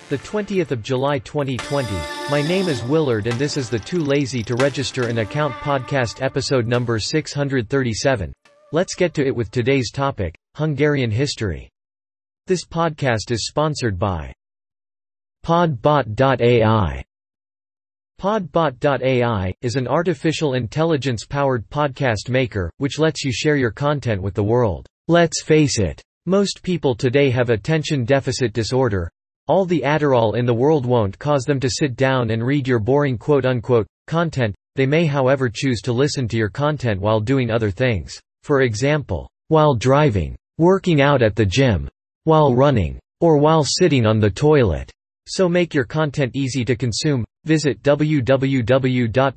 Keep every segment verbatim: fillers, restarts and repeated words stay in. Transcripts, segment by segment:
The twentieth of July twenty twenty. My name is Willard and this is the Too Lazy to Register an Account podcast episode number six hundred thirty-seven. Let's get to it with today's topic, Hungarian history. This podcast is sponsored by Podbot dot A I. Podbot dot A I is an artificial intelligence-powered podcast maker, which lets you share your content with the world. Let's face it, most people today have attention deficit disorder. All the Adderall in the world won't cause them to sit down and read your boring quote-unquote content. They may however choose to listen to your content while doing other things. For example, while driving, working out at the gym, while running, or while sitting on the toilet. So make your content easy to consume. Visit w w w dot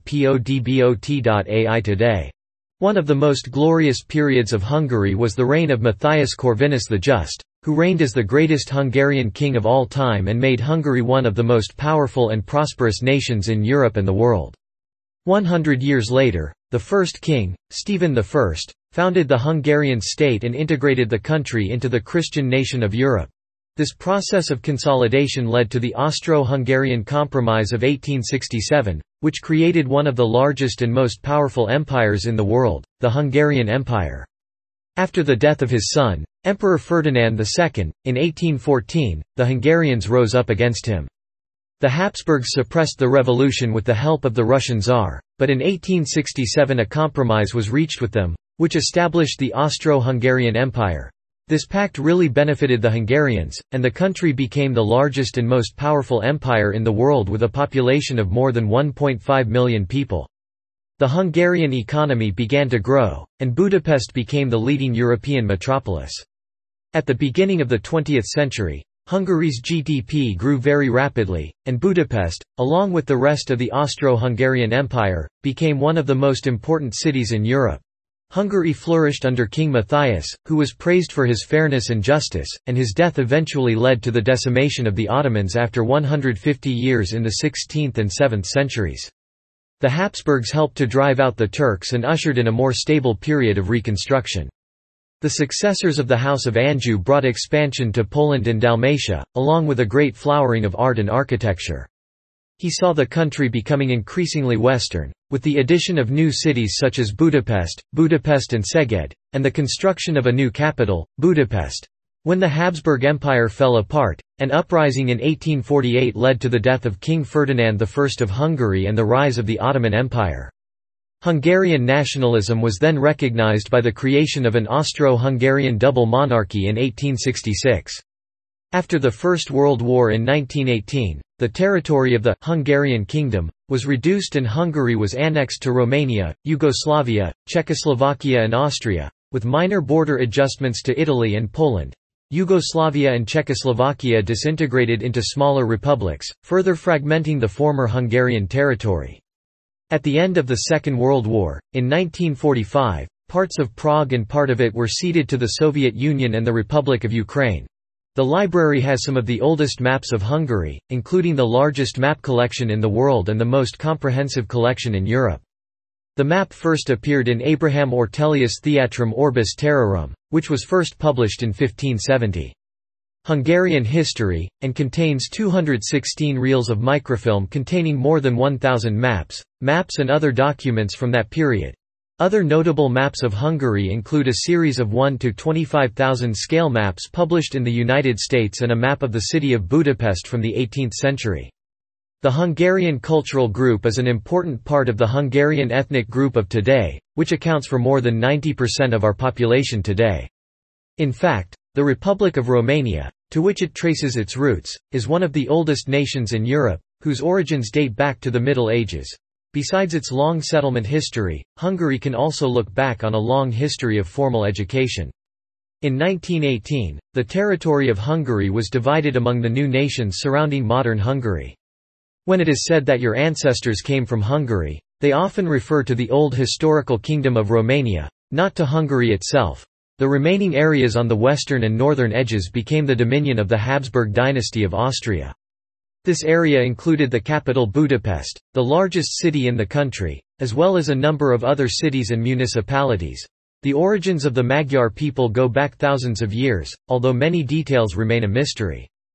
podbot dot A I today. One of the most glorious periods of Hungary was the reign of Matthias Corvinus the Just, who reigned as the greatest Hungarian king of all time and made Hungary one of the most powerful and prosperous nations in Europe and the world. One hundred years later, the first king, Stephen the First, founded the Hungarian state and integrated the country into the Christian nation of Europe. This process of consolidation led to the Austro-Hungarian Compromise of eighteen sixty-seven, which created one of the largest and most powerful empires in the world, the Hungarian Empire. After the death of his son, Emperor Ferdinand the Second, in eighteen fourteen, the Hungarians rose up against him. The Habsburgs suppressed the revolution with the help of the Russian Tsar, but in eighteen sixty-seven a compromise was reached with them, which established the Austro-Hungarian Empire. This pact really benefited the Hungarians, and the country became the largest and most powerful empire in the world with a population of more than one point five million people. The Hungarian economy began to grow, and Budapest became the leading European metropolis. At the beginning of the twentieth century, Hungary's G D P grew very rapidly, and Budapest, along with the rest of the Austro-Hungarian Empire, became one of the most important cities in Europe. Hungary flourished under King Matthias, who was praised for his fairness and justice, and his death eventually led to the decimation of the Ottomans after one hundred fifty years in the sixteenth and seventh centuries. The Habsburgs helped to drive out the Turks and ushered in a more stable period of reconstruction. The successors of the House of Anjou brought expansion to Poland and Dalmatia, along with a great flowering of art and architecture. He saw the country becoming increasingly Western, with the addition of new cities such as Budapest, Budapest and Szeged, and the construction of a new capital, Budapest. When the Habsburg Empire fell apart, an uprising in eighteen forty-eight led to the death of King Ferdinand the First of Hungary and the rise of the Ottoman Empire. Hungarian nationalism was then recognized by the creation of an Austro-Hungarian double monarchy in eighteen sixty-six. After the First World War in nineteen eighteen, the territory of the Hungarian Kingdom was reduced and Hungary was annexed to Romania, Yugoslavia, Czechoslovakia and Austria, with minor border adjustments to Italy and Poland. Yugoslavia and Czechoslovakia disintegrated into smaller republics, further fragmenting the former Hungarian territory. At the end of the Second World War, in nineteen forty-five, parts of Prague and part of it were ceded to the Soviet Union and the Republic of Ukraine. The library has some of the oldest maps of Hungary, including the largest map collection in the world and the most comprehensive collection in Europe. The map first appeared in Abraham Ortelius' Theatrum Orbis Terrarum, which was first published in fifteen seventy. Hungarian history, and contains two hundred sixteen reels of microfilm containing more than one thousand maps, maps and other documents from that period. Other notable maps of Hungary include a series of one to twenty-five thousand scale maps published in the United States and a map of the city of Budapest from the eighteenth century. The Hungarian cultural group is an important part of the Hungarian ethnic group of today, which accounts for more than ninety percent of our population today. In fact, the Republic of Romania, to which it traces its roots, is one of the oldest nations in Europe, whose origins date back to the Middle Ages. Besides its long settlement history, Hungary can also look back on a long history of formal education. In nineteen eighteen, the territory of Hungary was divided among the new nations surrounding modern Hungary. When it is said that your ancestors came from Hungary, they often refer to the old historical kingdom of Romania, not to Hungary itself. The remaining areas on the western and northern edges became the dominion of the Habsburg dynasty of Austria. This area included the capital Budapest, the largest city in the country, as well as a number of other cities and municipalities. The origins of the Magyar people go back thousands of years, although many details remain a mystery.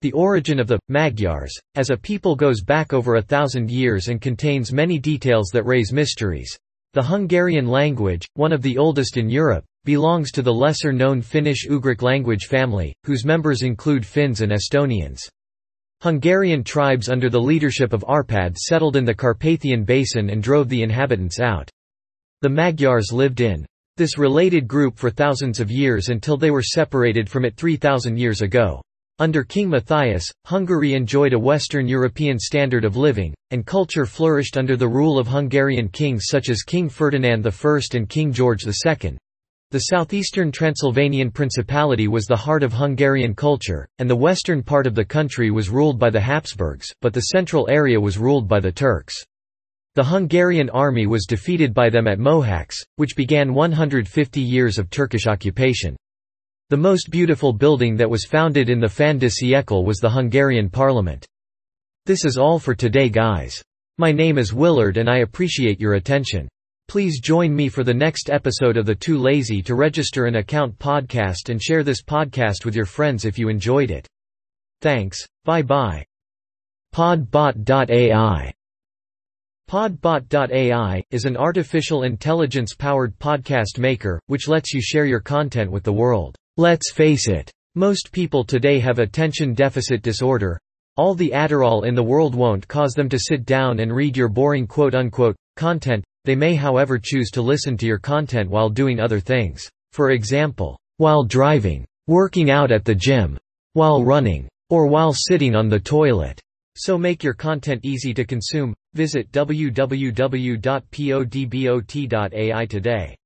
The origin of the Magyars as a people goes back over a thousand years and contains many details that raise mysteries. The Hungarian language, one of the oldest in Europe, belongs to the lesser-known Finnish-Ugric language family, whose members include Finns and Estonians. Hungarian tribes under the leadership of Arpad settled in the Carpathian Basin and drove the inhabitants out. The Magyars lived in this related group for thousands of years until they were separated from it three thousand years ago. Under King Matthias, Hungary enjoyed a Western European standard of living, and culture flourished under the rule of Hungarian kings such as King Ferdinand the First and King George the Second. The southeastern Transylvanian Principality was the heart of Hungarian culture, and the western part of the country was ruled by the Habsburgs, but the central area was ruled by the Turks. The Hungarian army was defeated by them at Mohacs, which began one hundred fifty years of Turkish occupation. The most beautiful building that was founded in the fin de siècle was the Hungarian parliament. This is all for today, guys. My name is Willard and I appreciate your attention. Please join me for the next episode of the Too Lazy to Register an Account podcast and share this podcast with your friends if you enjoyed it. Thanks, bye-bye. Podbot dot A I Podbot dot A I is an artificial intelligence-powered podcast maker, which lets you share your content with the world. Let's face it. Most people today have attention deficit disorder. All the Adderall in the world won't cause them to sit down and read your boring quote-unquote content. They may however choose to listen to your content while doing other things. For example, while driving, working out at the gym, while running, or while sitting on the toilet. So make your content easy to consume. Visit w w w dot podbot dot A I today.